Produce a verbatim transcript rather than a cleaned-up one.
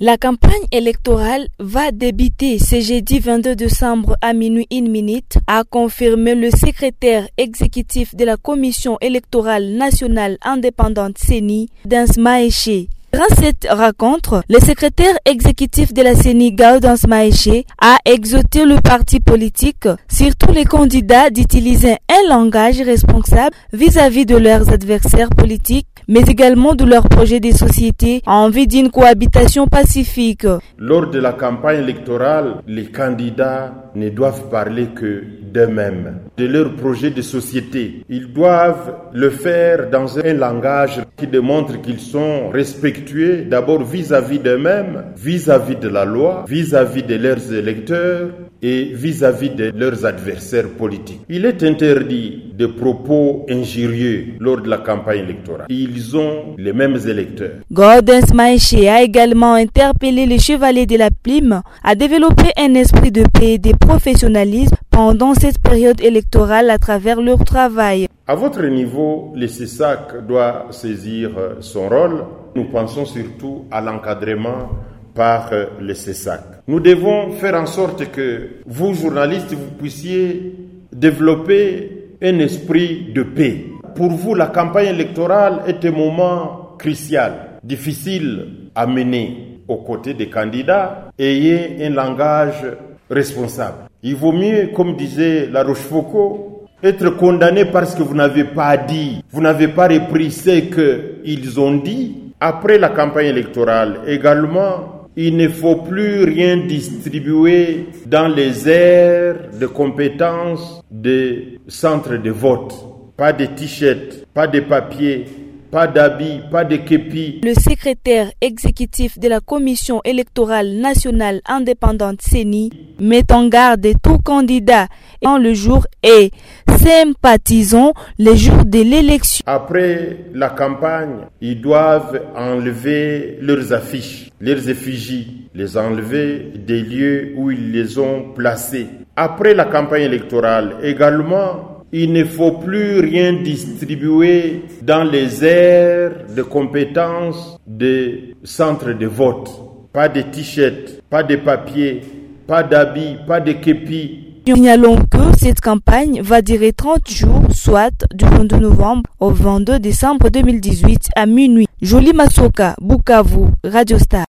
La campagne électorale va débuter ce jeudi vingt-deux décembre à minuit une minute, a confirmé le secrétaire exécutif de la Commission électorale nationale indépendante C E N I, Gaudens Maeshe. Durant cette rencontre, le secrétaire exécutif de la C E N I, Gaudens Maeshe, a exhorté le parti politique, surtout les candidats, d'utiliser un langage responsable vis-à-vis de leurs adversaires politiques, mais également de leur projet de société en vue d'une cohabitation pacifique. Lors de la campagne électorale, les candidats ne doivent parler que d'eux-mêmes, de leur projet de société. Ils doivent le faire dans un langage qui démontre qu'ils sont respectueux d'abord vis-à-vis d'eux-mêmes, vis-à-vis de la loi, vis-à-vis de leurs électeurs et vis-à-vis de leurs adversaires politiques. Il est interdit de propos injurieux lors de la campagne électorale. Ils ont les mêmes électeurs. Gaudens Maeshe a également interpellé les chevaliers de la plume à développer un esprit de paix et de professionnalisme pendant cette période électorale à travers leur travail. À votre niveau, le C E S A C doit saisir son rôle. Nous pensons surtout à l'encadrement par le C E S A C. Nous devons faire en sorte que vous, journalistes, vous puissiez développer un esprit de paix. Pour vous, la campagne électorale est un moment crucial, difficile à mener aux côtés des candidats. Ayez un langage responsable. Il vaut mieux, comme disait La Rochefoucauld, être condamné parce que vous n'avez pas dit, vous n'avez pas repris ce qu'ils ont dit. Après la campagne électorale, également, il ne faut plus rien distribuer dans les aires de compétences des centres de vote. Pas de t-shirts, pas de papiers, pas d'habits, pas de képis. Le secrétaire exécutif de la Commission électorale nationale indépendante C E N I met en garde tout candidat en le jour et sympathisant le jour de l'élection. Après la campagne, ils doivent enlever leurs affiches, leurs effigies, les enlever des lieux où ils les ont placés. Après la campagne électorale également, il ne faut plus rien distribuer dans les aires de compétences des centres de vote. Pas de t-shirts, pas de papiers, pas d'habits, pas de képis. Signalons que cette campagne va durer trente jours, soit du vingt-deux novembre au vingt-deux décembre deux mille dix-huit à minuit. Jolie Masoka, Bukavu, Radio Star.